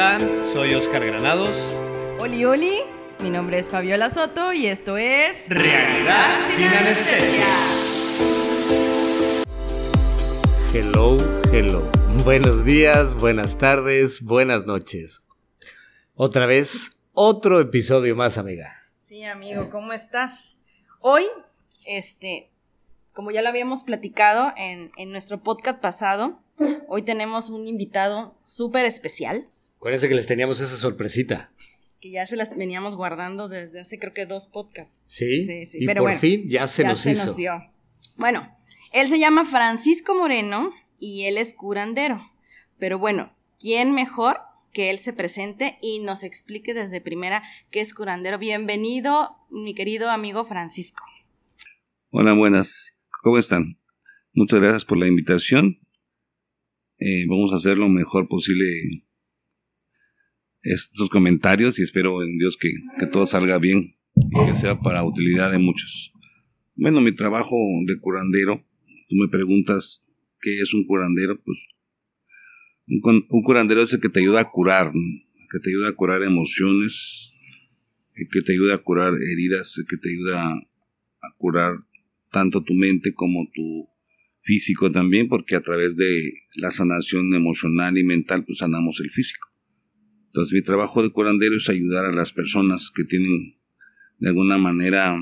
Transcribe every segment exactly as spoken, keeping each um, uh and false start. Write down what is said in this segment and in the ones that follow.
Hola, soy Oscar Granados. Oli, oli, mi nombre es Fabiola Soto y esto es... Realidad sin anestesia. Hello, hello. Buenos días, buenas tardes, buenas noches. Otra vez, otro episodio más, amiga. Sí, amigo, ¿cómo estás? Hoy, este, como ya lo habíamos platicado en, en nuestro podcast pasado, hoy tenemos un invitado súper especial. Acuérdense que les teníamos esa sorpresita. Que ya se las veníamos guardando desde hace creo que dos podcasts. Sí, sí, sí. Y Pero por bueno, fin ya se ya nos se hizo. Nos dio. Bueno, él se llama Francisco Moreno y él es curandero. Pero bueno, ¿quién mejor que él se presente y nos explique desde primera qué es curandero? Bienvenido, mi querido amigo Francisco. Hola, buenas. ¿Cómo están? Muchas gracias por la invitación. Eh, vamos a hacer lo mejor posible estos comentarios y espero en Dios que, que todo salga bien y que sea para utilidad de muchos. Bueno, mi trabajo de curandero, tú me preguntas qué es un curandero, pues un, un curandero es el que te ayuda a curar, ¿no? El que te ayuda a curar emociones, el que te ayuda a curar heridas, el que te ayuda a, a curar tanto tu mente como tu físico también, porque a través de la sanación emocional y mental pues sanamos el físico. Entonces mi trabajo de curandero es ayudar a las personas que tienen de alguna manera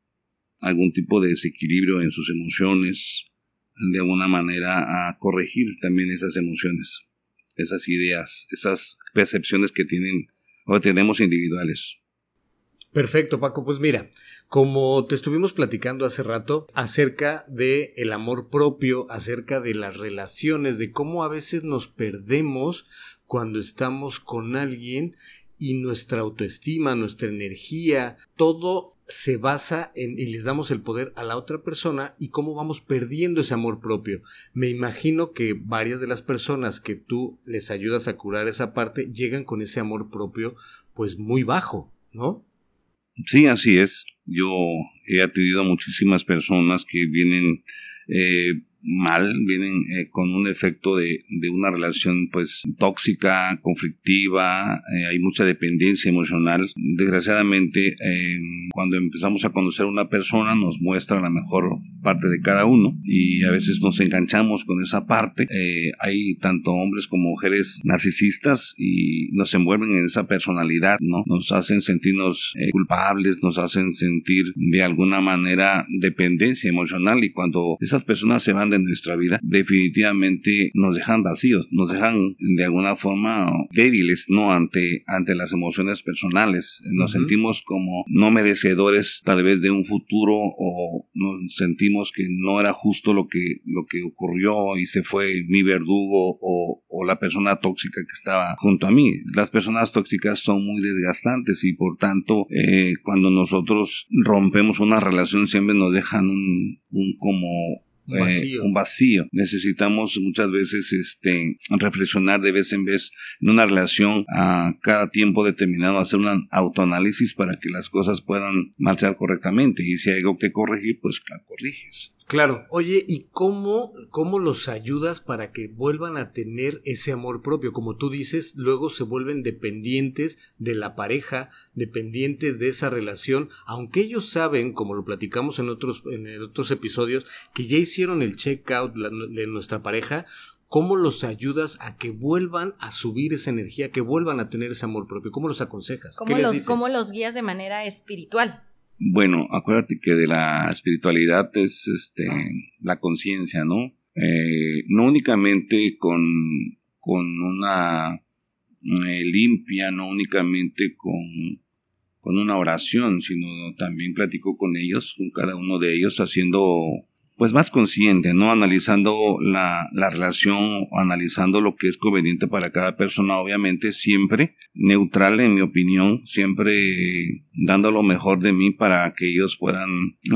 algún tipo de desequilibrio en sus emociones, de alguna manera a corregir también esas emociones, esas ideas, esas percepciones que tienen o tenemos individuales. Perfecto, Paco. Pues mira, como te estuvimos platicando hace rato acerca de el amor propio, acerca de las relaciones, de cómo a veces nos perdemos cuando estamos con alguien y nuestra autoestima, nuestra energía, todo se basa en y les damos el poder a la otra persona y cómo vamos perdiendo ese amor propio. Me imagino que varias de las personas que tú les ayudas a curar esa parte llegan con ese amor propio pues muy bajo, ¿no? Sí, así es. Yo he atendido a muchísimas personas que vienen eh, mal, vienen eh, con un efecto de, de una relación pues tóxica, conflictiva, eh, hay mucha dependencia emocional. Desgraciadamente, eh, cuando empezamos a conocer a una persona nos muestra la mejor parte de cada uno y a veces nos enganchamos con esa parte. Eh, hay tanto hombres como mujeres narcisistas y nos envuelven en esa personalidad, ¿no? Nos hacen sentirnos eh, culpables, nos hacen sentir de alguna manera dependencia emocional y cuando esas personas se van de nuestra vida, definitivamente nos dejan vacíos, nos dejan de alguna forma débiles, ¿no? Ante, ante las emociones personales. Nos uh-huh. sentimos como no merecedores tal vez de un futuro o nos sentimos que no era justo lo que, lo que ocurrió y se fue mi verdugo o, o la persona tóxica que estaba junto a mí. Las personas tóxicas son muy desgastantes y por tanto eh, cuando nosotros rompemos una relación siempre nos dejan un, un como Un vacío. Eh, un vacío. Necesitamos muchas veces este, reflexionar de vez en vez en una relación a cada tiempo determinado, hacer un autoanálisis para que las cosas puedan marchar correctamente y si hay algo que corregir, pues la corriges. Claro. Oye, ¿y cómo, cómo los ayudas para que vuelvan a tener ese amor propio? Como tú dices, luego se vuelven dependientes de la pareja, dependientes de esa relación, aunque ellos saben, como lo platicamos en otros, en otros episodios, que ya hicieron el check-out de nuestra pareja. ¿Cómo los ayudas a que vuelvan a subir esa energía, que vuelvan a tener ese amor propio? ¿Cómo los aconsejas? ¿Cómo, los, ¿Cómo los guías de manera espiritual? Bueno, acuérdate que de la espiritualidad es este la conciencia, ¿no? Eh, no únicamente con, con una eh, limpia, no únicamente con, con una oración, sino también platico con ellos, con cada uno de ellos, haciendo pues más consciente, ¿no? Analizando la, la relación, analizando lo que es conveniente para cada persona, obviamente siempre neutral en mi opinión, siempre dando lo mejor de mí para que ellos puedan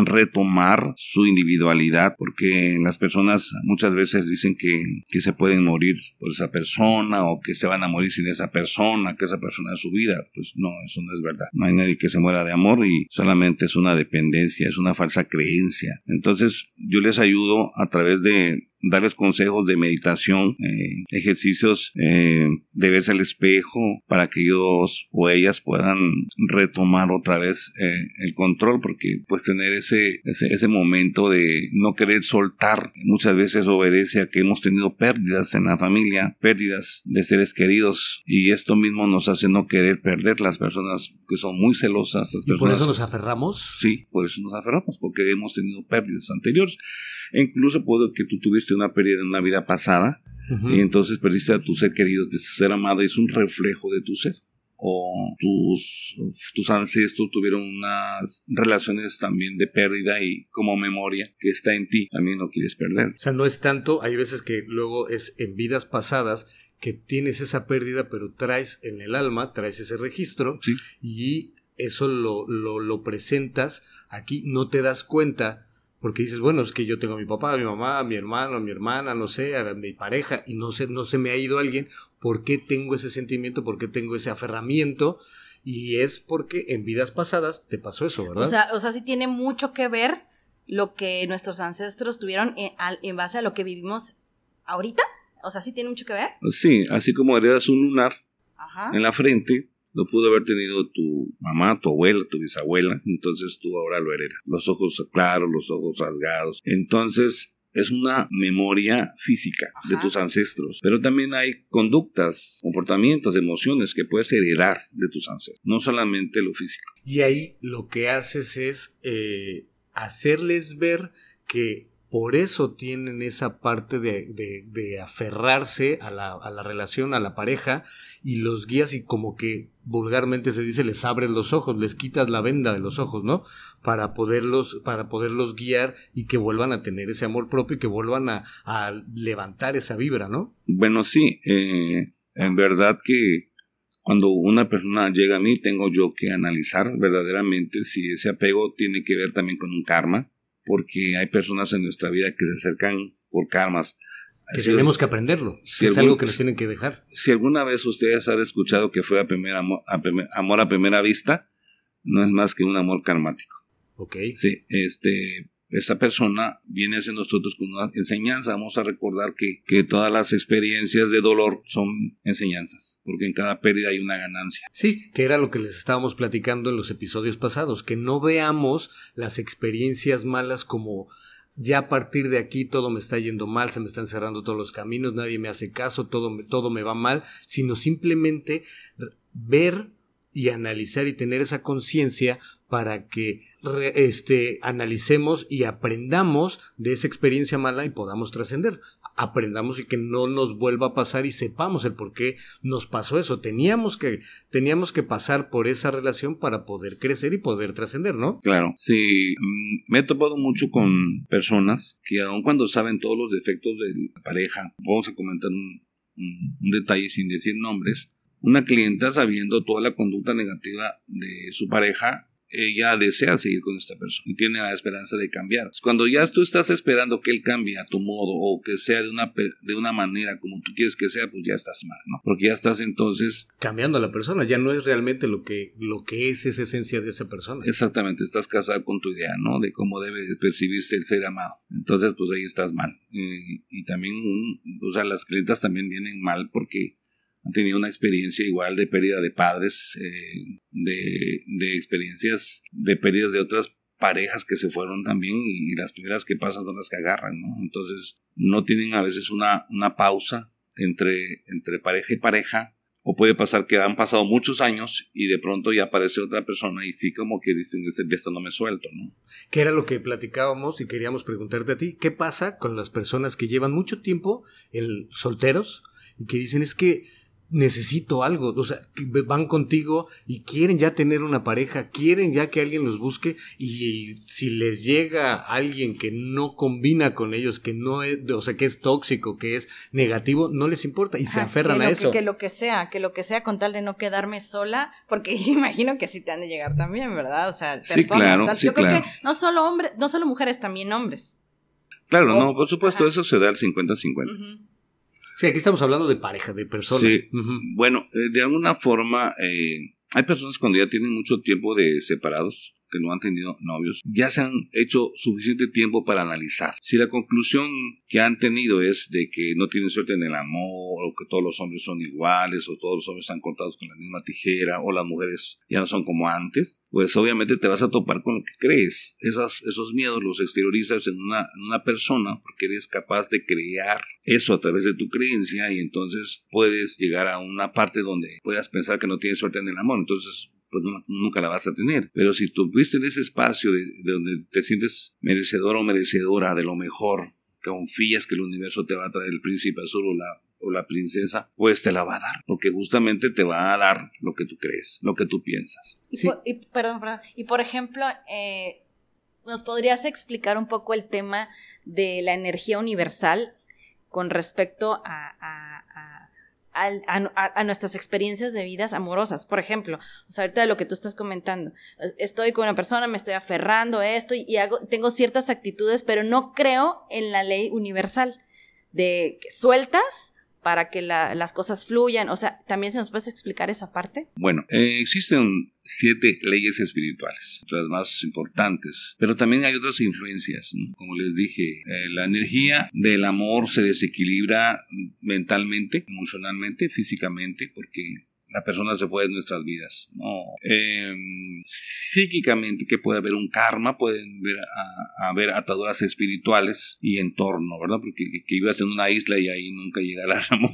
retomar su individualidad, porque las personas muchas veces dicen que, que se pueden morir por esa persona o que se van a morir sin esa persona, que esa persona es su vida. Pues no, eso no es verdad. No hay nadie que se muera de amor y solamente es una dependencia, es una falsa creencia. Entonces yo les ayudo a través de darles consejos de meditación, eh, ejercicios eh, de verse al espejo para que ellos o ellas puedan retomar otra vez eh, el control, porque pues tener ese, ese, ese momento de no querer soltar muchas veces obedece a que hemos tenido pérdidas en la familia, pérdidas de seres queridos, y esto mismo nos hace no querer perder las personas que son muy celosas. Las ¿Y personas, por eso nos aferramos? Sí, por eso nos aferramos, porque hemos tenido pérdidas anteriores. E incluso puede que tú tuviste una pérdida en una vida pasada, uh-huh. y entonces perdiste a tu ser querido, tu ser amado, y es un reflejo de tu ser. O tus, tus ancestros tuvieron unas relaciones también de pérdida, y como memoria que está en ti, también no quieres perder. O sea, no es tanto, hay veces que luego es en vidas pasadas que tienes esa pérdida, pero traes en el alma, traes ese registro, sí. y eso lo, lo, lo presentas aquí, no te das cuenta, porque dices, bueno, es que yo tengo a mi papá, a mi mamá, a mi hermano, a mi hermana, no sé, a mi pareja, y no sé, no se me ha ido alguien. ¿Por qué tengo ese sentimiento? ¿Por qué tengo ese aferramiento? Y es porque en vidas pasadas te pasó eso, ¿verdad? O sea, o sea, sí tiene mucho que ver lo que nuestros ancestros tuvieron en, en base a lo que vivimos ahorita. O sea, sí tiene mucho que ver. Sí, así como heredas un lunar, ajá, en la frente, lo pudo haber tenido tu mamá, tu abuela, tu bisabuela, entonces tú ahora lo heredas. Los ojos claros, los ojos rasgados. Entonces es una memoria física, ajá, de tus ancestros. Pero también hay conductas, comportamientos, emociones que puedes heredar de tus ancestros, no solamente lo físico. Y ahí lo que haces es eh, hacerles ver que por eso tienen esa parte de, de, de aferrarse a la, a la relación, a la pareja, y los guías, y como que vulgarmente se dice, les abres los ojos, les quitas la venda de los ojos, ¿no? Para poderlos, para poderlos guiar y que vuelvan a tener ese amor propio y que vuelvan a, a levantar esa vibra, ¿no? Bueno, sí, eh, en verdad que cuando una persona llega a mí, tengo yo que analizar verdaderamente si ese apego tiene que ver también con un karma, porque hay personas en nuestra vida que se acercan por karmas. Que si tenemos que aprenderlo, si que es algún, algo que nos tienen que dejar. Si alguna vez ustedes han escuchado que fue a primer amor, a primer, amor a primera vista, no es más que un amor karmático. Ok. Sí, este, esta persona viene hacia nosotros con una enseñanza. Vamos a recordar que, que todas las experiencias de dolor son enseñanzas, porque en cada pérdida hay una ganancia. Sí, que era lo que les estábamos platicando en los episodios pasados, que no veamos las experiencias malas como ya a partir de aquí todo me está yendo mal, se me están cerrando todos los caminos, nadie me hace caso, todo me, todo me va mal, sino simplemente ver y analizar y tener esa conciencia para que re, este, analicemos y aprendamos de esa experiencia mala y podamos trascender. Aprendamos y que no nos vuelva a pasar y sepamos el por qué nos pasó eso. Teníamos que, teníamos que pasar por esa relación para poder crecer y poder trascender, ¿no? Claro, sí. Me he topado mucho con personas que aun cuando saben todos los defectos de la pareja, vamos a comentar un, un, un detalle sin decir nombres. Una clienta, sabiendo toda la conducta negativa de su pareja, ella desea seguir con esta persona y tiene la esperanza de cambiar. Cuando ya tú estás esperando que él cambie a tu modo o que sea de una, de una manera como tú quieres que sea, pues ya estás mal, ¿no? Porque ya estás entonces cambiando a la persona, ya no es realmente lo que, lo que es esa esencia de esa persona. Exactamente, estás casado con tu idea, ¿no? De cómo debe percibirse el ser amado. Entonces, pues ahí estás mal. Y, y también, o sea, las clientas también vienen mal porque han tenido una experiencia igual de pérdida de padres, eh, de, de experiencias de pérdidas de otras parejas que se fueron también, y, y las primeras que pasan son las que agarran, ¿no? Entonces no tienen a veces una, una pausa entre, entre pareja y pareja, o puede pasar que han pasado muchos años y de pronto ya aparece otra persona y sí como que dicen, de esta no me suelto, ¿no? Que era lo que platicábamos y queríamos preguntarte a ti, ¿qué pasa con las personas que llevan mucho tiempo el, solteros y que dicen es que necesito algo, o sea, que van contigo y quieren ya tener una pareja, quieren ya que alguien los busque, y, y si les llega alguien que no combina con ellos, que no es, o sea, que es tóxico, que es negativo, no les importa y Ajá, se aferran a eso. Que, que lo que sea, que lo que sea con tal de no quedarme sola, porque imagino que así te han de llegar también, ¿verdad? O sea, personas, sí, claro, tal, sí, yo claro. creo que no solo hombres, no solo mujeres, también hombres. Claro, o, no, por supuesto, ajá. eso se da al cincuenta cincuenta. Uh-huh. Sí, aquí estamos hablando de pareja, de personas. Sí, uh-huh. Bueno, eh, de alguna forma, eh, hay personas cuando ya tienen mucho tiempo de separados, que no han tenido novios, ya se han hecho suficiente tiempo para analizar. Si la conclusión que han tenido es de que no tienen suerte en el amor, o que todos los hombres son iguales, o todos los hombres están cortados con la misma tijera, o las mujeres ya no son como antes, pues obviamente te vas a topar con lo que crees. Esas, esos miedos los exteriorizas en una, en una persona porque eres capaz de crear eso a través de tu creencia, y entonces puedes llegar a una parte donde puedas pensar que no tienes suerte en el amor. Entonces pues no, nunca la vas a tener. Pero si tú viste en ese espacio de, de donde te sientes merecedor o merecedora de lo mejor, confías que el universo te va a traer el príncipe azul o la, o la princesa, pues te la va a dar, porque justamente te va a dar lo que tú crees, lo que tú piensas. Y, Sí. por, y perdón, perdón. Y por ejemplo, eh, ¿nos podrías explicar un poco el tema de la energía universal con respecto a, a, a A, a, a nuestras experiencias de vidas amorosas? Por ejemplo, o sea, ahorita de lo que tú estás comentando, estoy con una persona, me estoy aferrando a esto y hago, tengo ciertas actitudes, pero no creo en la ley universal de que sueltas para que la, las cosas fluyan. O sea, ¿también se nos puede explicar esa parte? Bueno, eh, existen siete leyes espirituales, las más importantes, pero también hay otras influencias, ¿no? Como les dije, eh, la energía del amor se desequilibra mentalmente, emocionalmente, físicamente, porque la persona se fue de nuestras vidas, ¿no? Eh, psíquicamente, que puede haber un karma, pueden ver a, a haber ataduras espirituales y entorno, ¿verdad? Porque que, que vivas en una isla y ahí nunca llegarás al amor.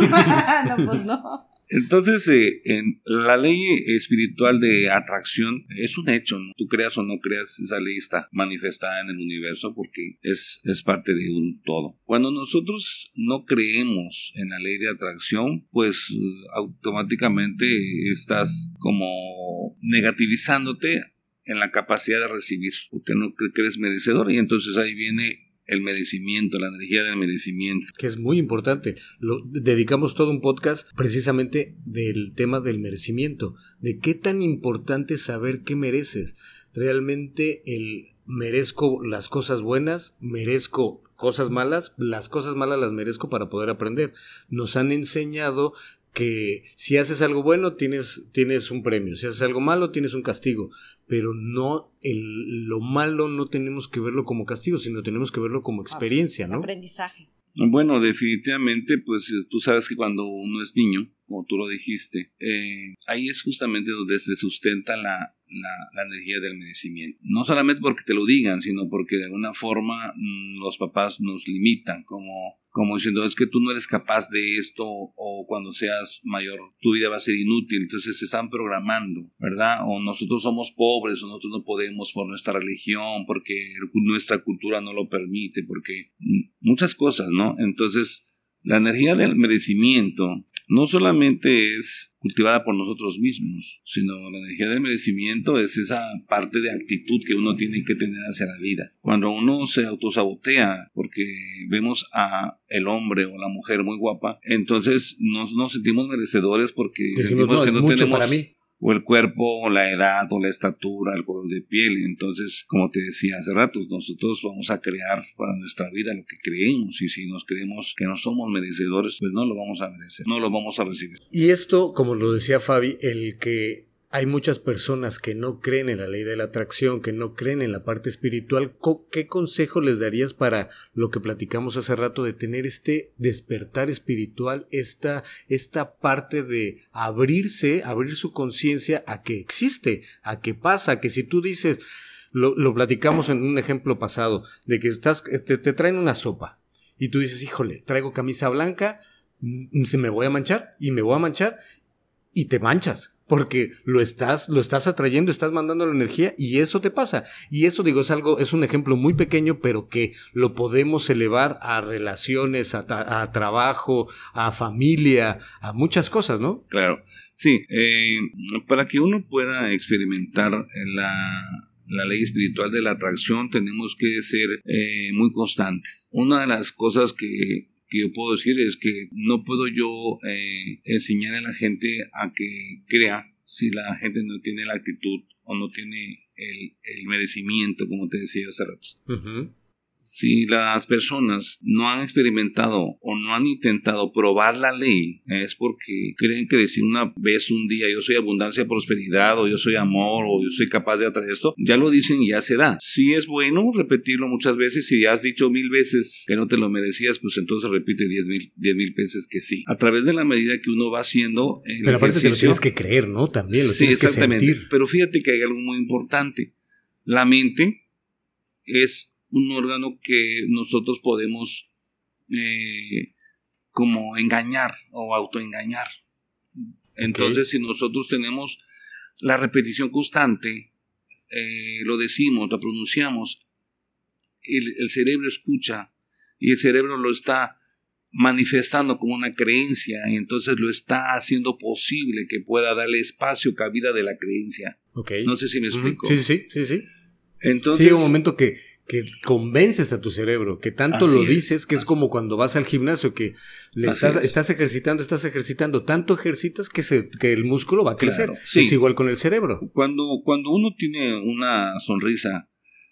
No, pues no. Entonces, eh, en la ley espiritual de atracción es un hecho, ¿no? Tú creas o no creas, esa ley está manifestada en el universo porque es, es parte de un todo. Cuando nosotros no creemos en la ley de atracción, pues automáticamente estás como negativizándote en la capacidad de recibir, porque no crees merecedor, y entonces ahí viene el merecimiento, la energía del merecimiento. Que es muy importante. Lo, dedicamos todo un podcast precisamente del tema del merecimiento, de qué tan importante es saber qué mereces. Realmente el merezco las cosas buenas, merezco cosas malas, las cosas malas las merezco para poder aprender. Nos han enseñado que si haces algo bueno tienes, tienes un premio, si haces algo malo tienes un castigo, pero no el, lo malo no tenemos que verlo como castigo, sino tenemos que verlo como experiencia, ¿no? Aprendizaje. Bueno, definitivamente, pues tú sabes que cuando uno es niño, como tú lo dijiste, eh, ahí es justamente donde se sustenta la, la, la energía del merecimiento. No solamente porque te lo digan, sino porque de alguna forma mmm, los papás nos limitan, como, como diciendo, es que tú no eres capaz de esto, o cuando seas mayor tu vida va a ser inútil. Entonces se están programando, ¿verdad? O nosotros somos pobres, o nosotros no podemos por nuestra religión, porque nuestra cultura no lo permite, porque muchas cosas, ¿no? Entonces la energía del merecimiento no solamente es cultivada por nosotros mismos, sino la energía del merecimiento es esa parte de actitud que uno tiene que tener hacia la vida. Cuando uno se autosabotea porque vemos a el hombre o la mujer muy guapa, entonces nos, nos sentimos merecedores porque Decimos, sentimos no, que es no mucho tenemos para mí. o el cuerpo, o la edad, o la estatura, el color de piel. Entonces, como te decía hace rato, nosotros vamos a crear para nuestra vida lo que creemos, y si nos creemos que no somos merecedores, pues no lo vamos a merecer, no lo vamos a recibir. Y esto, como lo decía Fabi, el que hay muchas personas que no creen en la ley de la atracción, que no creen en la parte espiritual, ¿qué consejo les darías para lo que platicamos hace rato de tener este despertar espiritual, esta, esta parte de abrirse, abrir su conciencia a que existe, a que pasa, a que si tú dices, lo, lo platicamos en un ejemplo pasado, de que estás, te, te traen una sopa y tú dices, híjole, traigo camisa blanca, se me voy a manchar y me voy a manchar y te manchas. Porque lo estás, lo estás atrayendo, estás mandando la energía y eso te pasa. Y eso, digo, es algo, es un ejemplo muy pequeño, pero que lo podemos elevar a relaciones, a, a, a trabajo, a familia, a muchas cosas, ¿no? Claro, sí. Eh, para que uno pueda experimentar la, la ley espiritual de la atracción, tenemos que ser eh, muy constantes. Una de las cosas que que yo puedo decir es que no puedo yo eh, enseñar a la gente a que crea si la gente no tiene la actitud o no tiene el, el merecimiento, como te decía hace rato. Uh-huh. Si las personas no han experimentado o no han intentado probar la ley, es porque creen que decir una vez un día yo soy abundancia, prosperidad, o yo soy amor, o yo soy capaz de atraer esto, ya lo dicen y ya se da. Si es bueno repetirlo muchas veces, si ya has dicho mil veces que no te lo merecías, pues entonces repite diez mil, diez mil veces que sí. A través de la medida que uno va haciendo el Pero aparte ejercicio, te lo tienes que creer, ¿no? También lo sí, tienes que exactamente. sentir. Pero fíjate que hay algo muy importante. La mente es un órgano que nosotros podemos eh, como engañar o autoengañar. Entonces, okay, si nosotros tenemos la repetición constante, eh, lo decimos, lo pronunciamos, el, el cerebro escucha y el cerebro lo está manifestando como una creencia y entonces lo está haciendo posible que pueda darle espacio, cabida de la creencia. Okay. No sé si me explico. Sí, sí, sí, sí. Entonces, sí, un momento que, que convences a tu cerebro, que tanto lo dices, es, que es así. Como cuando vas al gimnasio, que le estás, estás ejercitando, estás ejercitando, tanto ejercitas que, se, que el músculo va a crecer. Claro, sí. Es igual con el cerebro. Cuando, cuando uno tiene una sonrisa,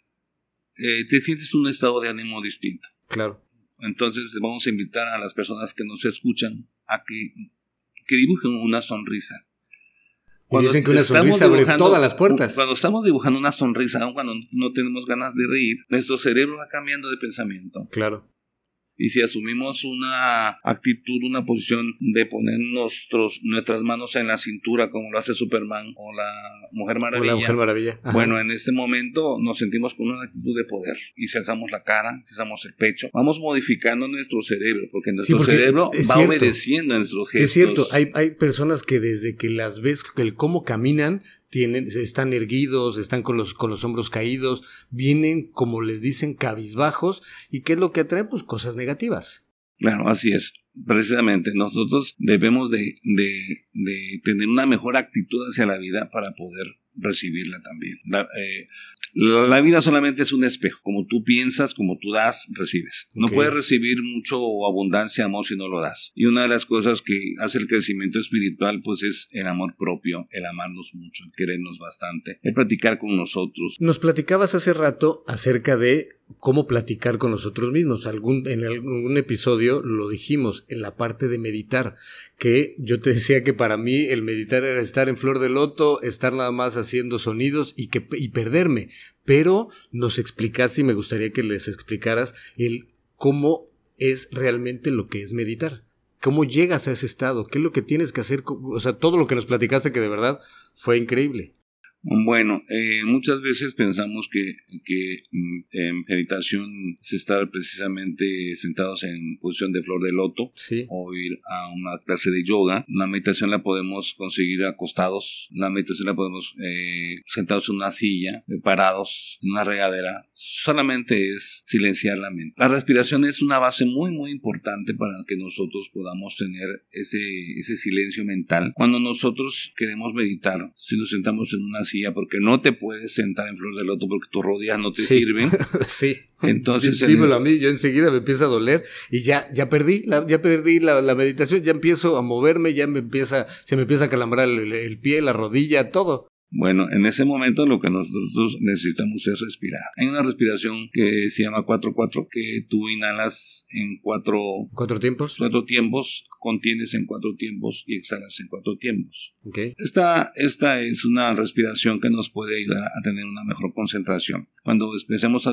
eh, te sientes un estado de ánimo distinto. Claro. Entonces vamos a invitar a las personas que nos escuchan a que, que dibujen una sonrisa. Cuando y dicen que una sonrisa abre todas las puertas. Cuando estamos dibujando una sonrisa, aun cuando no tenemos ganas de reír, nuestro cerebro va cambiando de pensamiento. Claro. Y si asumimos una actitud, una posición de poner nuestros, nuestras manos en la cintura, como lo hace Superman o la Mujer Maravilla, o la Mujer Maravilla. Bueno, en este momento nos sentimos con una actitud de poder y si alzamos la cara, si alzamos el pecho, vamos modificando nuestro cerebro, porque nuestro sí, porque cerebro va cierto, obedeciendo a nuestros gestos. Es cierto, hay, hay personas que desde que las ves, el cómo caminan, tienen, están erguidos, están con los, con los hombros caídos, vienen, como les dicen, cabizbajos, y ¿qué es lo que atrae? Pues cosas negativas. Claro, así es. Precisamente, nosotros debemos de, de, de tener una mejor actitud hacia la vida para poder recibirla también. La, eh, la, la vida solamente es un espejo. Como tú piensas, como tú das, recibes. No okay. puedes recibir mucho abundancia, amor, si no lo das. Y una de las cosas que hace el crecimiento espiritual, pues es el amor propio, el amarnos mucho, el querernos bastante, el platicar con nosotros. Nos platicabas hace rato acerca de cómo platicar con nosotros mismos. Algún, en algún episodio lo dijimos, en la parte de meditar, que yo te decía que para mí el meditar era estar en flor de loto, estar nada más haciendo sonidos y, que, y perderme, pero nos explicaste y me gustaría que les explicaras el cómo es realmente lo que es meditar. ¿Cómo llegas a ese estado? ¿Qué es lo que tienes que hacer? O sea, todo lo que nos platicaste que de verdad fue increíble. Bueno, eh, muchas veces pensamos que, que en meditación es estar precisamente sentados en posición de flor de loto, sí, o ir a una clase de yoga. La meditación la podemos conseguir acostados, la meditación la podemos eh, sentados en una silla, parados, en una regadera. Solamente es silenciar la mente. La respiración es una base muy muy importante para que nosotros podamos tener ese, ese silencio mental. Cuando nosotros queremos meditar, si nos sentamos en una silla, porque no te puedes sentar en flor de loto porque tus rodillas no te sí. sirven. Sí. Entonces, sí, dímelo el... a mí, yo enseguida me empieza a doler y ya, ya perdí, la, ya perdí la, la meditación, ya empiezo a moverme, ya me empieza, se me empieza a calambrar el, el pie, la rodilla, todo. Bueno, en ese momento lo que nosotros necesitamos es respirar. Hay una respiración que se llama cuatro cuatro, que tú inhalas en cuatro... ¿Cuatro tiempos? Cuatro tiempos, contienes en cuatro tiempos y exhalas en cuatro tiempos. Okay. Esta, esta es una respiración que nos puede ayudar a tener una mejor concentración. Cuando empecemos a,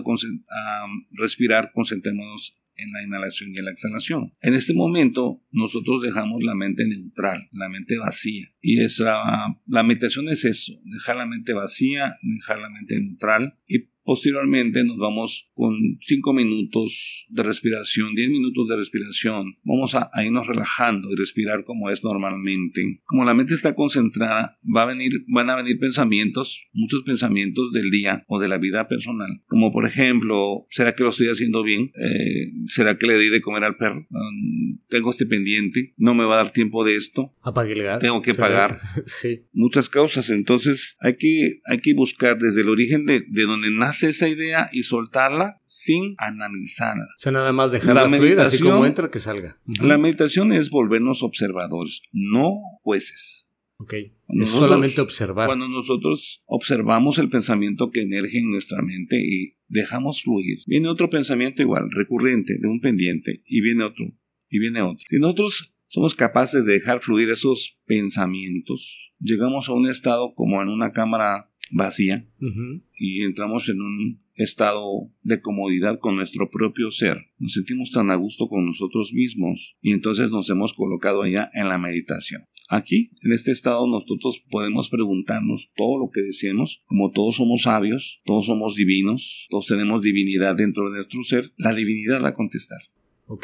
a respirar, concentrémonos en la inhalación y en la exhalación. En este momento nosotros dejamos la mente neutral, la mente vacía, y esa, la meditación es eso, dejar la mente vacía, dejar la mente neutral, y posteriormente nos vamos con cinco minutos de respiración, diez minutos de respiración. Vamos a, a irnos relajando y respirar como es normalmente. Como la mente está concentrada, va a venir, van a venir pensamientos, muchos pensamientos del día o de la vida personal. Como por ejemplo, ¿será que lo estoy haciendo bien? Eh, ¿Será que le di de comer al perro? Um, ¿Tengo este pendiente? ¿No me va a dar tiempo de esto? Apague el gas. Tengo que pagar. Sí. Muchas causas. Entonces hay que, hay que buscar desde el origen de, de donde nace esa idea y soltarla sin analizarla. O sea, nada más dejarla fluir, así como entra, que salga. Uh-huh. La meditación es volvernos observadores, no jueces. Ok, es Nosotros, solamente observar. Cuando nosotros observamos el pensamiento que emerge en nuestra mente y dejamos fluir, viene otro pensamiento igual, recurrente, de un pendiente, y viene otro, y viene otro. Si nosotros somos capaces de dejar fluir esos pensamientos, llegamos a un estado como en una cámara vacía, uh-huh, y entramos en un estado de comodidad con nuestro propio ser. Nos sentimos tan a gusto con nosotros mismos y entonces nos hemos colocado allá en la meditación. Aquí, en este estado, nosotros podemos preguntarnos todo lo que deseemos. Como todos somos sabios, todos somos divinos, todos tenemos divinidad dentro de nuestro ser, la divinidad va a contestar. Ok.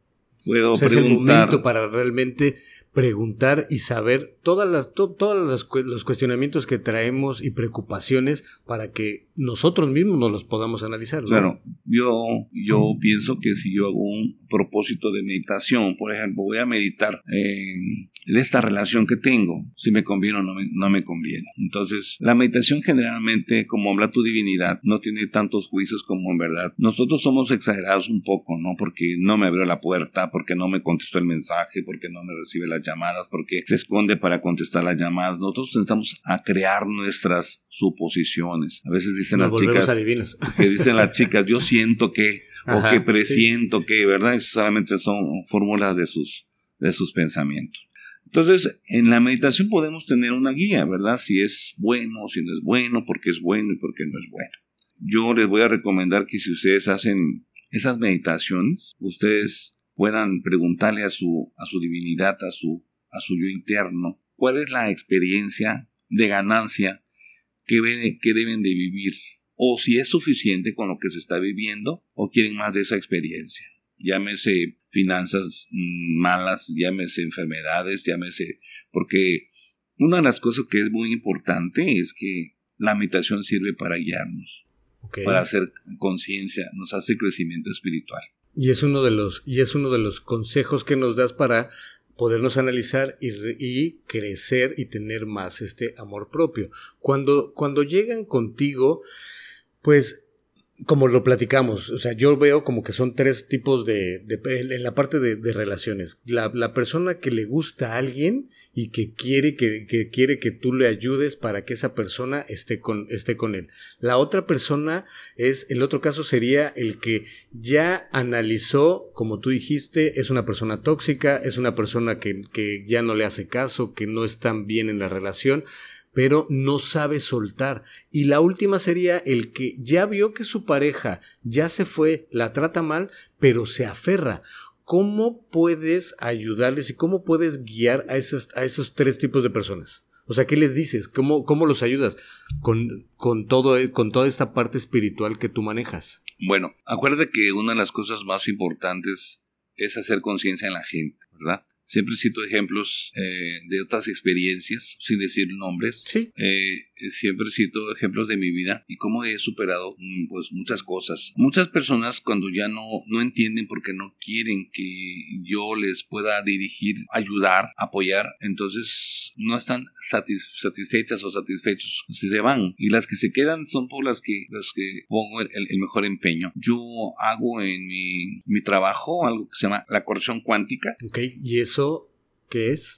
Puedo o sea, preguntar. Es el momento para realmente preguntar y saber todas las, to, todos los, los cuestionamientos que traemos y preocupaciones para que nosotros mismos nos los podamos analizar, ¿no? Claro, yo, yo pienso que si yo hago un propósito de meditación, por ejemplo, voy a meditar en de esta relación que tengo, si me conviene o no me, no me conviene. Entonces, la meditación generalmente, como habla tu divinidad, no tiene tantos juicios como en verdad. Nosotros somos exagerados un poco, ¿no? Porque no me abrió la puerta, porque no me contestó el mensaje, porque no me recibe las llamadas, porque se esconde para contestar las llamadas. Nosotros pensamos a crear nuestras suposiciones. A veces dicen Nos las chicas, adivinos. que dicen las chicas, yo siento que, Ajá, o que presiento sí. que, ¿verdad? Eso solamente son fórmulas de sus, de sus pensamientos. Entonces, en la meditación podemos tener una guía, ¿verdad? Si es bueno, si no es bueno, por qué es bueno y por qué no es bueno. Yo les voy a recomendar que si ustedes hacen esas meditaciones, ustedes puedan preguntarle a su, a su divinidad, a su, a su yo interno, cuál es la experiencia de ganancia que, ve, que deben de vivir, o si es suficiente con lo que se está viviendo, o quieren más de esa experiencia. Llámese finanzas malas, llámese enfermedades, llámese... Porque una de las cosas que es muy importante es que la meditación sirve para guiarnos, okay, para hacer conciencia, nos hace crecimiento espiritual. Y es uno de los, y es uno de los consejos que nos das para podernos analizar y, y crecer y tener más este amor propio. Cuando, cuando llegan contigo, pues... Como lo platicamos, o sea, yo veo como que son tres tipos de, de en la parte de, de relaciones. La, la persona que le gusta a alguien y que quiere que, que quiere que tú le ayudes para que esa persona esté con, esté con él. La otra persona es, el otro caso sería el que ya analizó, como tú dijiste, es una persona tóxica, es una persona que, que ya no le hace caso, que no están bien en la relación, pero no sabe soltar. Y la última sería el que ya vio que su pareja ya se fue, la trata mal, pero se aferra. ¿Cómo puedes ayudarles y cómo puedes guiar a esos, a esos tres tipos de personas? O sea, ¿qué les dices? ¿Cómo, cómo los ayudas? Con, con, todo, con toda esta parte espiritual que tú manejas. Bueno, acuérdate que una de las cosas más importantes es hacer conciencia en la gente, ¿verdad? Siempre cito ejemplos eh, de otras experiencias, sin decir nombres. Sí. Eh, siempre cito ejemplos de mi vida y cómo he superado pues muchas cosas. Muchas personas cuando ya no, no entienden porque no quieren que yo les pueda dirigir, ayudar, apoyar, entonces no están satis, satisfechas o satisfechos, si se van. Y las que se quedan son por las que, las que pongo el, el mejor empeño. Yo hago en mi, mi trabajo algo que se llama la corrección cuántica. Ok, ¿y eso qué es?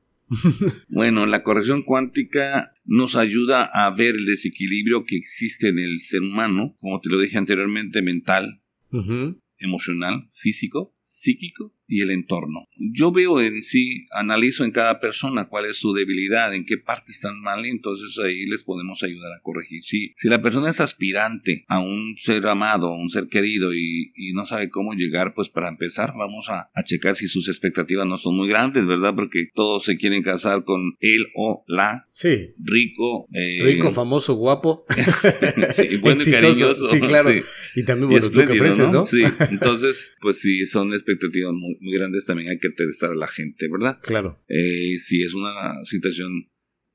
Bueno, la corrección cuántica nos ayuda a ver el desequilibrio que existe en el ser humano, como te lo dije anteriormente, mental, uh-huh, emocional, físico, psíquico y el entorno. Yo veo en sí, analizo en cada persona cuál es su debilidad, en qué parte están mal, y entonces ahí les podemos ayudar a corregir. Si, si la persona es aspirante a un ser amado, a un ser querido y, y no sabe cómo llegar, pues para empezar vamos a, a checar si sus expectativas no son muy grandes, ¿verdad? Porque todos se quieren casar con él o la sí. rico. Eh, rico, famoso, guapo. Sí, bueno y cariñoso. Sí, claro. Sí. Y también, bueno, tú que ofreces, ¿no? ¿no? Sí, entonces, pues si son expectativas muy, muy grandes, también hay que interesar a la gente, ¿verdad? Claro. Eh, si es una situación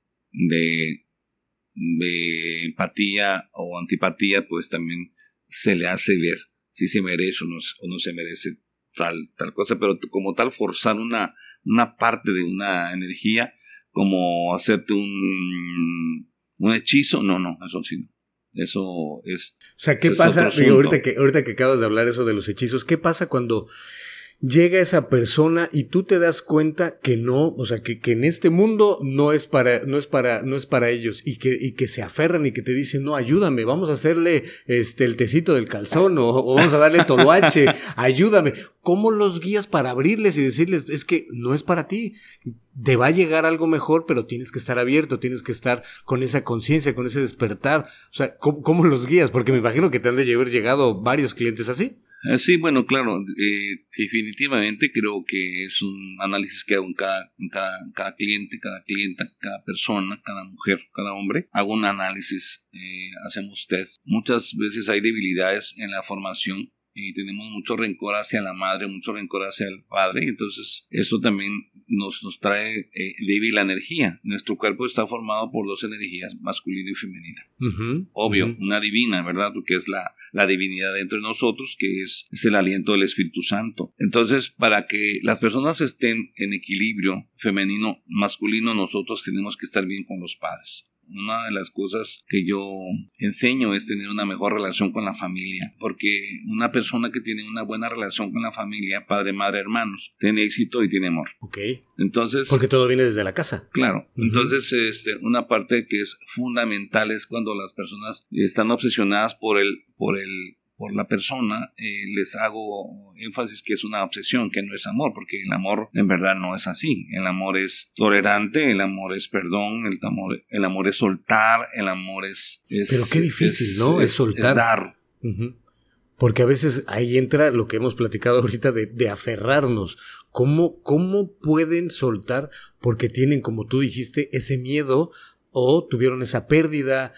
de, de empatía o antipatía, pues también se le hace ver si se merece o no, o no se merece tal, tal cosa, pero como tal forzar una, una parte de una energía, como hacerte un, un hechizo, no, no, eso sí no. Eso es... O sea, ¿qué pasa? Digo, ahorita, que, ahorita que acabas de hablar eso de los hechizos, ¿qué pasa cuando llega esa persona y tú te das cuenta que no, o sea, que, que en este mundo no es para, no es para, no es para ellos, y que, y que se aferran y que te dicen, no, ayúdame, vamos a hacerle este el tecito del calzón, o, o vamos a darle toloache, ayúdame. ¿Cómo los guías para abrirles y decirles, es que no es para ti? Te va a llegar algo mejor, pero tienes que estar abierto, tienes que estar con esa conciencia, con ese despertar. O sea, ¿cómo, cómo los guías? Porque me imagino que te han de haber llegado varios clientes así. Sí, bueno, claro, eh, definitivamente creo que es un análisis que hago en cada, en cada, cada cliente, cada clienta, cada persona, cada mujer, cada hombre. Hago un análisis, eh, hacemos test. Muchas veces hay debilidades en la formación y tenemos mucho rencor hacia la madre, mucho rencor hacia el padre, entonces eso también nos, nos trae eh, débil la energía. Nuestro cuerpo está formado por dos energías, masculina y femenina. Uh-huh, Obvio, uh-huh. Una divina, ¿verdad? Porque es la, la divinidad dentro de nosotros, que es, es el aliento del Espíritu Santo. Entonces, para que las personas estén en equilibrio femenino, masculino, nosotros tenemos que estar bien con los padres. Una de las cosas que yo enseño es tener una mejor relación con la familia, porque una persona que tiene una buena relación con la familia, padre, madre, hermanos, tiene éxito y tiene amor. Ok. Entonces, porque todo viene desde la casa. Claro. Uh-huh. Entonces, este, una parte que es fundamental es cuando las personas están obsesionadas por el, por el por la persona, eh, les hago énfasis que es una obsesión, que no es amor, porque el amor en verdad no es así. El amor es tolerante, el amor es perdón, el amor, el amor es soltar, el amor es... es Pero qué difícil, es, ¿no? Es, es soltar. Es dar. Uh-huh. Porque a veces ahí entra lo que hemos platicado ahorita de, de aferrarnos. ¿Cómo, ¿Cómo pueden soltar? Porque tienen, como tú dijiste, ese miedo o tuvieron esa pérdida.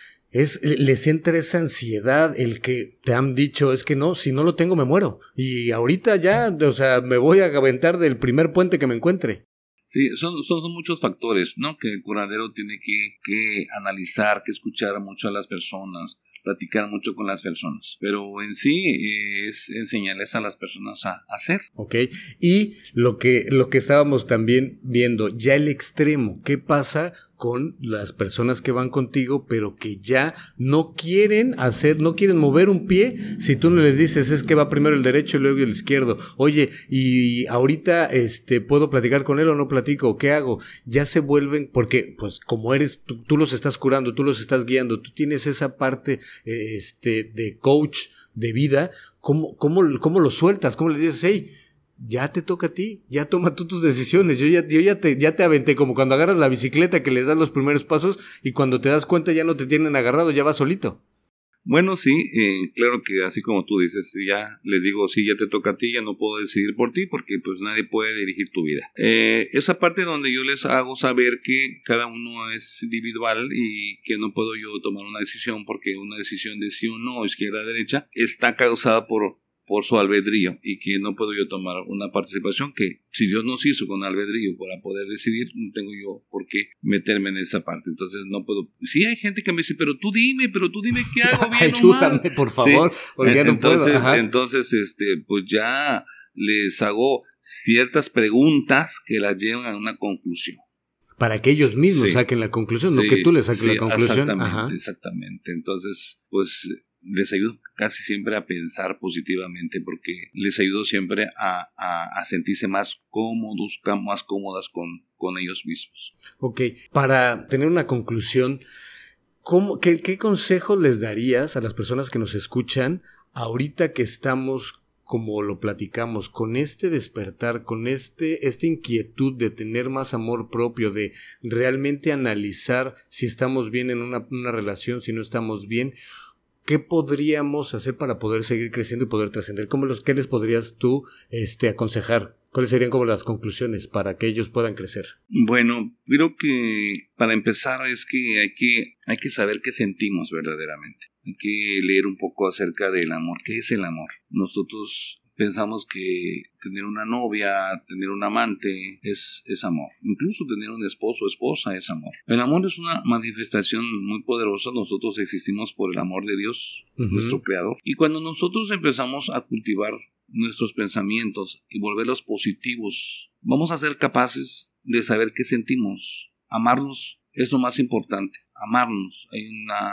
Es, les entra esa ansiedad, el que te han dicho, es que no, si no lo tengo me muero. Y ahorita ya, o sea, me voy a aventar del primer puente que me encuentre. Sí, son, son, son muchos factores, ¿no? Que el curandero tiene que, que analizar, que escuchar mucho a las personas, platicar mucho con las personas. Pero en sí es enseñarles a las personas a, a hacer. Ok, y lo que, lo que estábamos también viendo, ya el extremo, ¿qué pasa con las personas que van contigo, pero que ya no quieren hacer, no quieren mover un pie? Si tú no les dices, es que va primero el derecho y luego el izquierdo. Oye, y ahorita este puedo platicar con él o no platico, ¿qué hago? Ya se vuelven, porque pues como eres, tú, tú los estás curando, tú los estás guiando, tú tienes esa parte este de coach de vida. ¿Cómo, cómo, cómo lo sueltas? ¿Cómo les dices, hey, ya te toca a ti, ya toma tú tus decisiones, yo ya, yo ya te, ya te aventé, como cuando agarras la bicicleta que les das los primeros pasos y cuando te das cuenta ya no te tienen agarrado, ya vas solito? Bueno, sí, eh, claro que así como tú dices, ya les digo, sí, ya te toca a ti, ya no puedo decidir por ti porque pues nadie puede dirigir tu vida. Eh, esa parte donde yo les hago saber que cada uno es individual y que no puedo yo tomar una decisión porque una decisión de sí o no, izquierda o derecha, está causada por... por su albedrío y que no puedo yo tomar una participación que si Dios nos hizo con albedrío para poder decidir, no tengo yo por qué meterme en esa parte. Entonces no puedo. Sí hay gente que me dice, pero tú dime, pero tú dime qué hago bien o mal. Ayúdame, por favor, sí, porque ya no entonces, puedo. Ajá. Entonces, este, pues ya les hago ciertas preguntas que las llevan a una conclusión. Para que ellos mismos sí. saquen la conclusión, sí, no que tú les saques sí, la conclusión. Exactamente, Ajá. exactamente. Entonces, pues les ayudo casi siempre a pensar positivamente porque les ayudo siempre a, a, a sentirse más cómodos, más cómodas con, con ellos mismos. Ok, para tener una conclusión, ¿cómo, qué, ¿qué consejo les darías a las personas que nos escuchan ahorita que estamos, como lo platicamos, con este despertar, con este, esta inquietud de tener más amor propio, de realmente analizar si estamos bien en una, una relación, si no estamos bien? ¿Qué podríamos hacer para poder seguir creciendo y poder trascender? ¿Cómo los, ¿Qué les podrías tú este, aconsejar? ¿Cuáles serían como las conclusiones para que ellos puedan crecer? Bueno, creo que para empezar es que hay que, hay que saber qué sentimos verdaderamente. Hay que leer un poco acerca del amor. ¿Qué es el amor? Nosotros pensamos que tener una novia, tener un amante es, es amor. Incluso tener un esposo o esposa es amor. El amor es una manifestación muy poderosa. Nosotros existimos por el amor de Dios, uh-huh. nuestro Creador. Y cuando nosotros empezamos a cultivar nuestros pensamientos y volverlos positivos, vamos a ser capaces de saber qué sentimos. Amarnos es lo más importante. Amarnos. Hay una...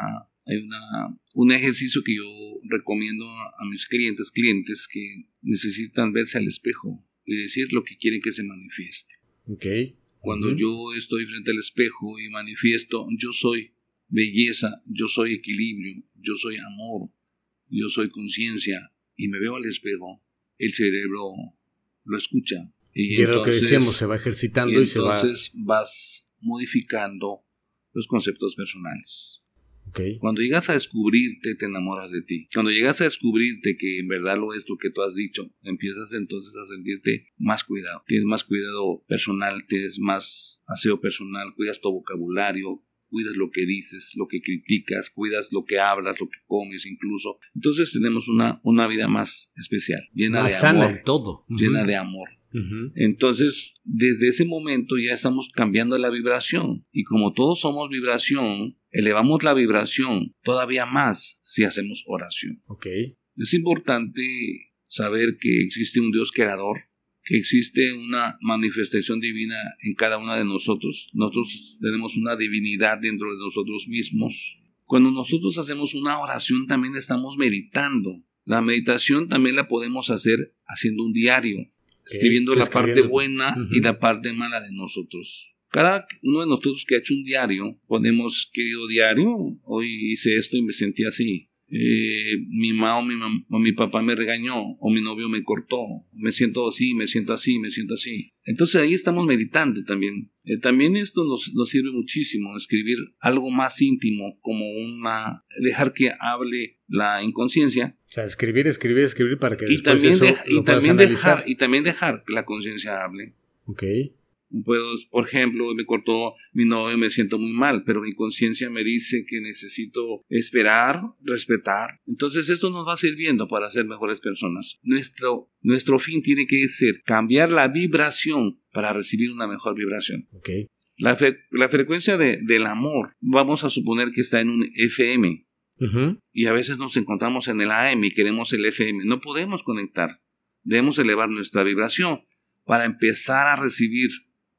hay una, un ejercicio que yo recomiendo a, a mis clientes, clientes que necesitan verse al espejo y decir lo que quieren que se manifieste. Okay. Cuando uh-huh. yo estoy frente al espejo y manifiesto, yo soy belleza, yo soy equilibrio, yo soy amor, yo soy conciencia, y me veo al espejo, el cerebro lo escucha. Y, y entonces, lo que decíamos, se va ejercitando y, y se va... entonces vas modificando los conceptos personales. Okay. Cuando llegas a descubrirte, te enamoras de ti. Cuando llegas a descubrirte que en verdad lo es lo que tú has dicho, empiezas entonces a sentirte más cuidado. Tienes más cuidado personal, tienes más aseo personal, cuidas tu vocabulario, cuidas lo que dices, lo que criticas, cuidas lo que hablas, lo que comes incluso. Entonces tenemos una, una vida más especial, llena más de sana amor. en todo. Uh-huh. Llena de amor. Uh-huh. Entonces, desde ese momento ya estamos cambiando la vibración. Y como todos somos vibración, elevamos la vibración todavía más si hacemos oración. Okay. Es importante saber que existe un Dios creador, que existe una manifestación divina en cada una de nosotros. Nosotros tenemos una divinidad dentro de nosotros mismos. Cuando nosotros hacemos una oración, también estamos meditando. La meditación también la podemos hacer haciendo un diario, okay, escribiendo la parte buena uh-huh. y la parte mala de nosotros. Cada uno de nosotros que ha hecho un diario, ponemos, querido diario, hoy hice esto y me sentí así. Eh, mi mamá o mi, mam- o mi papá me regañó, o mi novio me cortó, me siento así, me siento así, me siento así. Entonces ahí estamos meditando también. Eh, también esto nos, nos sirve muchísimo, escribir algo más íntimo, como una, dejar que hable la inconsciencia. O sea, escribir, escribir, escribir para que y después también eso de, lo y puedas también analizar. dejar, y también dejar que la conciencia hable. Okay. Puedo, por ejemplo, me cortó mi novio, me siento muy mal, pero mi conciencia me dice que necesito esperar, respetar. Entonces esto nos va sirviendo para ser mejores personas. Nuestro, nuestro fin tiene que ser cambiar la vibración para recibir una mejor vibración. Okay. La, fe, la frecuencia de, del amor, vamos a suponer que está en un F M. Uh-huh. Y a veces nos encontramos en el A M y queremos el F M. No podemos conectar. Debemos elevar nuestra vibración para empezar a recibir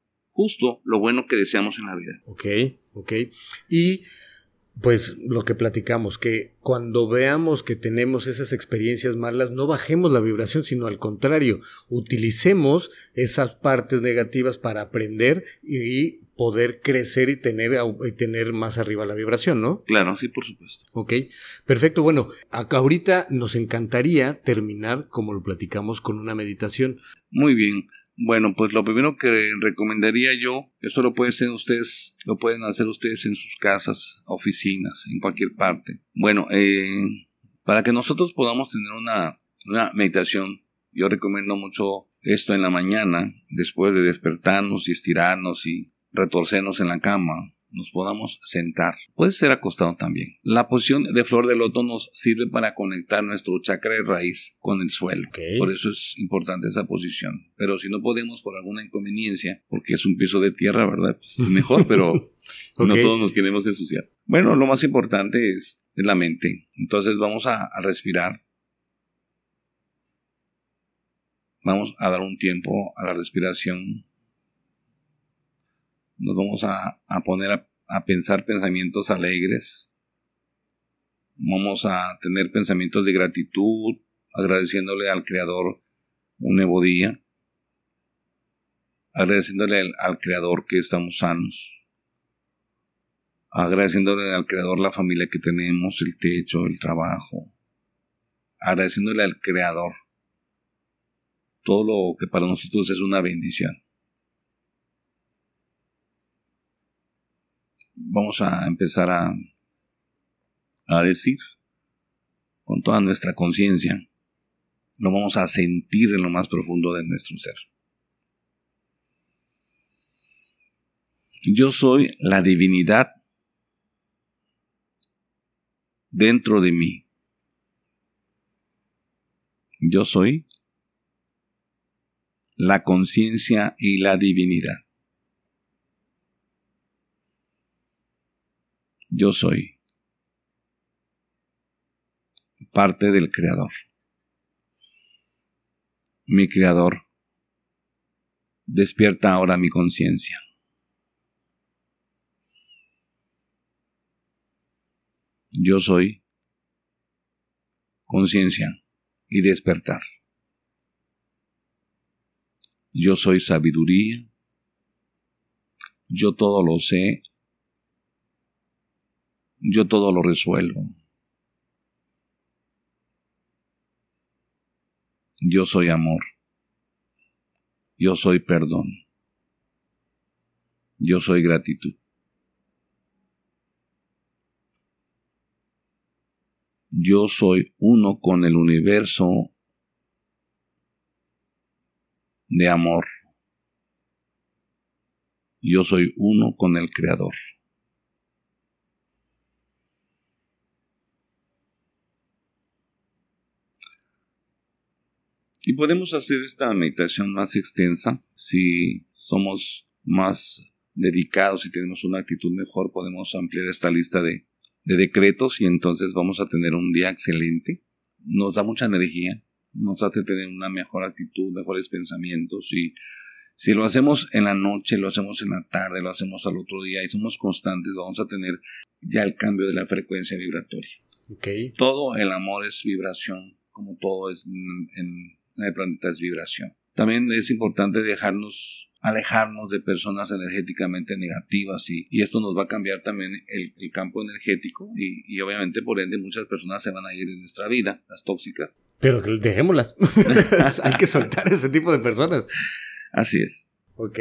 justo lo bueno que deseamos en la vida. Ok, ok. Y pues lo que platicamos, que cuando veamos que tenemos esas experiencias malas, no bajemos la vibración, sino al contrario, utilicemos esas partes negativas para aprender y poder crecer y tener, y tener más arriba la vibración, ¿no? Claro, sí, por supuesto. Ok, perfecto. Bueno, acá ahorita nos encantaría terminar, como lo platicamos, con una meditación. Muy bien. Bueno, pues lo primero que recomendaría yo, esto lo pueden hacer ustedes, lo pueden hacer ustedes en sus casas, oficinas, en cualquier parte. Bueno, eh, para que nosotros podamos tener una, una meditación, yo recomiendo mucho esto en la mañana, después de despertarnos y estirarnos y retorcernos en la cama, nos podamos sentar. Puede ser acostado también. La posición de flor de loto nos sirve para conectar nuestro chakra de raíz con el suelo. Okay. Por eso es importante esa posición. Pero si no podemos por alguna inconveniencia, porque es un piso de tierra, ¿verdad? Pues mejor, pero okay. No todos nos queremos ensuciar. Bueno, lo más importante es, es la mente. Entonces vamos a, a respirar. Vamos a dar un tiempo a la respiración. Nos vamos a, a poner a, a pensar pensamientos alegres. Vamos a tener pensamientos de gratitud, agradeciéndole al Creador un nuevo día. Agradeciéndole al, al Creador que estamos sanos. Agradeciéndole al Creador la familia que tenemos, el techo, el trabajo. Agradeciéndole al Creador todo lo que para nosotros es una bendición. Vamos a empezar a, a decir con toda nuestra conciencia, lo vamos a sentir en lo más profundo de nuestro ser. Yo soy la divinidad dentro de mí. Yo soy la conciencia y la divinidad. Yo soy parte del Creador. Mi Creador despierta ahora mi conciencia. Yo soy conciencia y despertar. Yo soy sabiduría. Yo todo lo sé. Yo todo lo resuelvo. Yo soy amor. Yo soy perdón. Yo soy gratitud. Yo soy uno con el universo de amor. Yo soy uno con el Creador. Y podemos hacer esta meditación más extensa si somos más dedicados y tenemos una actitud mejor. Podemos ampliar esta lista de, de decretos y entonces vamos a tener un día excelente. Nos da mucha energía, nos hace tener una mejor actitud, mejores pensamientos. Y si lo hacemos en la noche, lo hacemos en la tarde, lo hacemos al otro día y somos constantes, vamos a tener ya el cambio de la frecuencia vibratoria. Okay. Todo el amor es vibración, como todo es en, en en el planeta es vibración. También es importante dejarnos, alejarnos de personas energéticamente negativas y, y esto nos va a cambiar también el, el campo energético y, y obviamente por ende muchas personas se van a ir de nuestra vida, las tóxicas. Pero dejémoslas. Hay que soltar ese tipo de personas. Así es. Ok.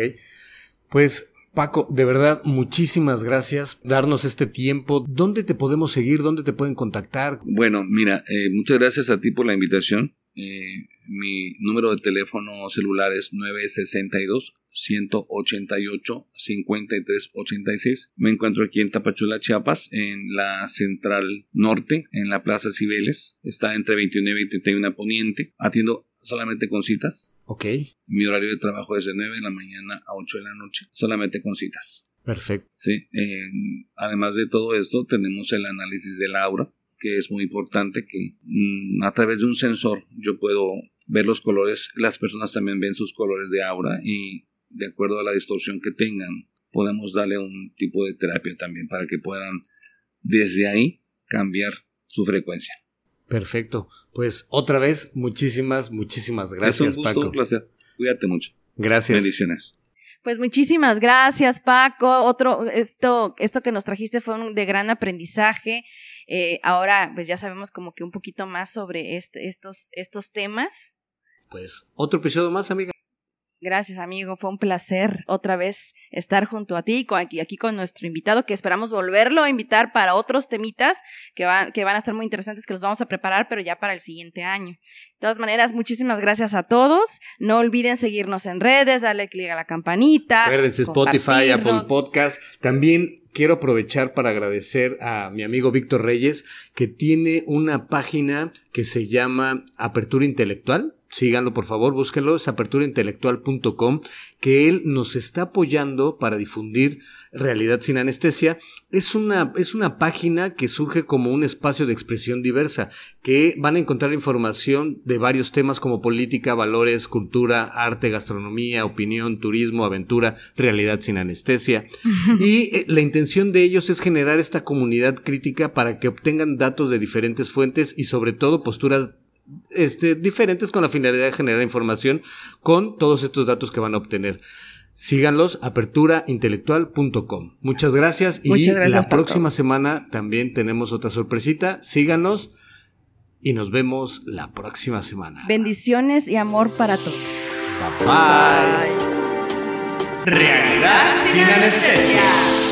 Pues Paco, de verdad, muchísimas gracias por darnos este tiempo. ¿Dónde te podemos seguir? ¿Dónde te pueden contactar? Bueno, mira, eh, muchas gracias a ti por la invitación. Eh, mi número de teléfono celular es nueve seis dos, uno ocho ocho, cinco tres ocho seis. Me encuentro aquí en Tapachula, Chiapas, en la Central Norte, en la Plaza Cibeles. Está entre veintinueve y treinta y uno Poniente. Atiendo solamente con citas. Ok. Mi horario de trabajo es de nueve de la mañana a ocho de la noche, solamente con citas. Perfecto. Sí. Eh, además de todo esto, tenemos el análisis del aura, que es muy importante, que mmm, a través de un sensor yo puedo ver los colores, las personas también ven sus colores de aura y de acuerdo a la distorsión que tengan podemos darle un tipo de terapia también para que puedan desde ahí cambiar su frecuencia. Perfecto, pues otra vez muchísimas, muchísimas gracias, es un gusto, Paco. Un placer, cuídate mucho. Gracias. Bendiciones. Pues muchísimas gracias, Paco. Otro, esto, esto que nos trajiste fue un, de gran aprendizaje. Eh, ahora, pues ya sabemos como que un poquito más sobre este, estos, estos temas. Pues otro episodio más, amiga. Gracias, amigo. Fue un placer otra vez estar junto a ti, con, aquí, aquí con nuestro invitado, que esperamos volverlo a invitar para otros temitas que van, que van a estar muy interesantes, que los vamos a preparar, pero ya para el siguiente año. De todas maneras, muchísimas gracias a todos. No olviden seguirnos en redes, darle clic a la campanita. Acuérdense, Spotify, Apple Podcast. También quiero aprovechar para agradecer a mi amigo Víctor Reyes, que tiene una página que se llama Apertura Intelectual. Síganlo, por favor, búsquenlo, es apertura intelectual punto com, que él nos está apoyando para difundir Realidad Sin Anestesia. Es una, es una página que surge como un espacio de expresión diversa, que van a encontrar información de varios temas como política, valores, cultura, arte, gastronomía, opinión, turismo, aventura, Realidad Sin Anestesia. Y eh, la intención de ellos es generar esta comunidad crítica para que obtengan datos de diferentes fuentes y sobre todo posturas Este, diferentes con la finalidad de generar información con todos estos datos que van a obtener. Síganlos, apertura intelectual punto com. Muchas gracias y Muchas gracias, la próxima todos. semana también tenemos otra sorpresita. Síganos y nos vemos la próxima semana. Bendiciones y amor para todos. Bye bye. Realidad Sin Anestesia.